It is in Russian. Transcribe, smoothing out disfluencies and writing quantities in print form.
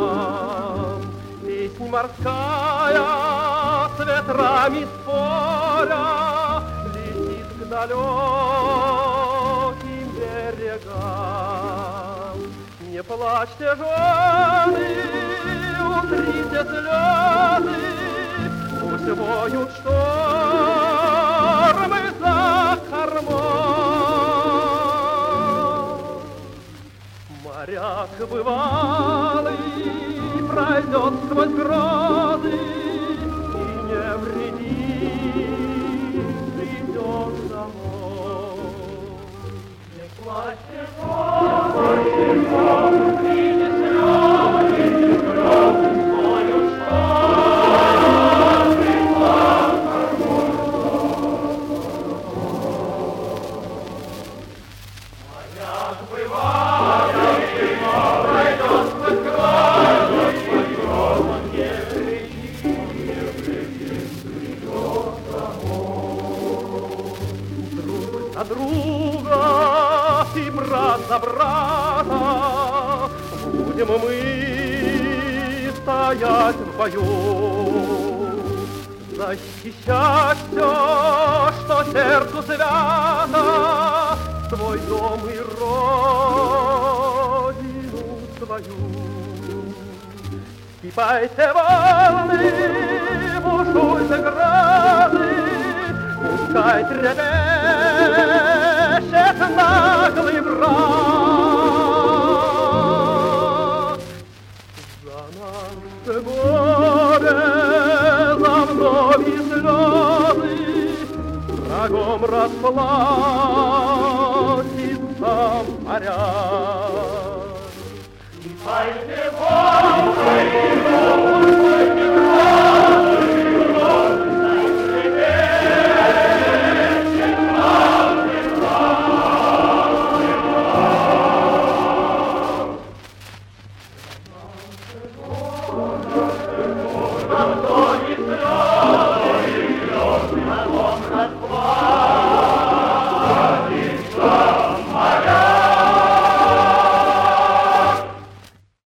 Песнь морская с ветрами споря летит к далеким берегам. Не плачьте, жены, утрите слезы, пусть воют штормы за кормой. Моряк бывалый пройдет сквозь грозы и невредим придет домой. Не плачьте, утрите слезы, грозы воют штормы за кормой. Моряк бывалый пройдет сквозь грозы и невредим придет домой. Друг за друга и брат за брата будем мы стоять в бою, защищать все, что сердцу свято, свой дом и родину свою. Скипайте волны, бушуйте грады, пускай трепещет наглый враг. За наше горе, за вновь и слезы, врагом расплатится моряк.